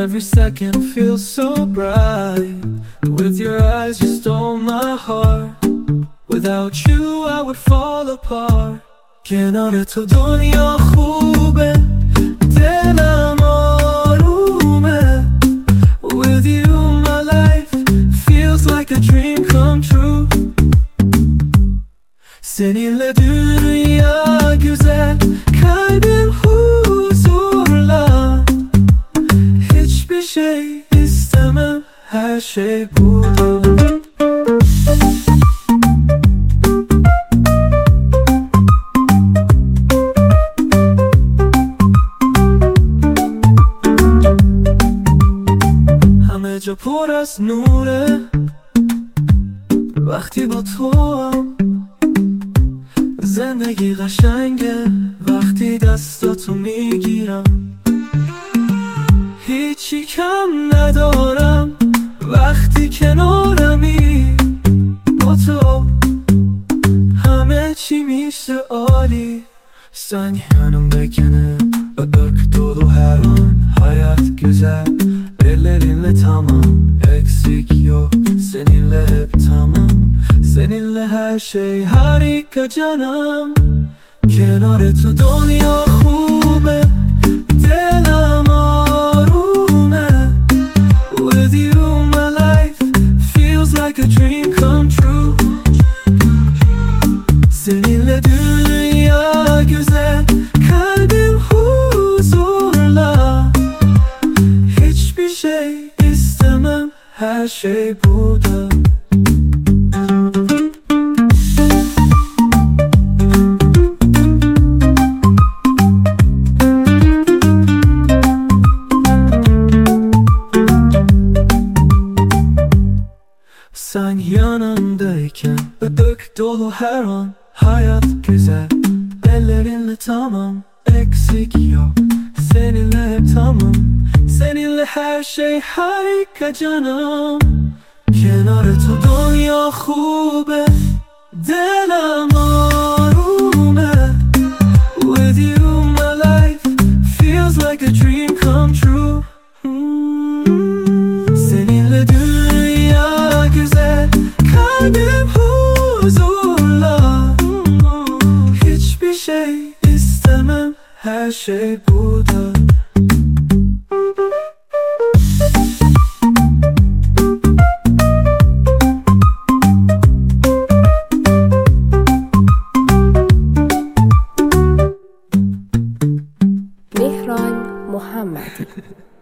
Every second feels so bright. With your eyes you stole my heart. Without you I would fall apart. کنار تو دنیا خوبه، دلم آرومه. With you my life feels like a dream come true. Seninle dünya güzel, kalbim huzurla. Hiçbir şey istemem, her şey burada. همه جا پر از نوره وقتی با تو هم. زندگی قشنگه وقتی دستاتو میگیرم. هیچی کم ندارم وقتی کنارمی. با تو همه چی میشه عالی. Sen yanımdayken ödük dolu her an. Hayat güzel, ellerinle tamam. Eksik yok, seninle hep tamam. Seninle her şey harika canım. کنار تو دنیا خوبه، دلم آرومه. With you my life feels like a dream come true. Seninle dünya güzel, kalbim huzurla. Hiçbir şey istemem, her şey burada. Sen yanımdayken ödük dolu her an. Hayat güzel, ellerinle tamam. Eksik yok, seninle hep tamam. Seninle her şey harika canım. کنار تو دنیا خوبه، دلم آرومه. With you my life feels like a dream come true. Seninle dünya güzel, kalbim huzurla. Hiçbir şey istemem, her şey burada. مهران محمدی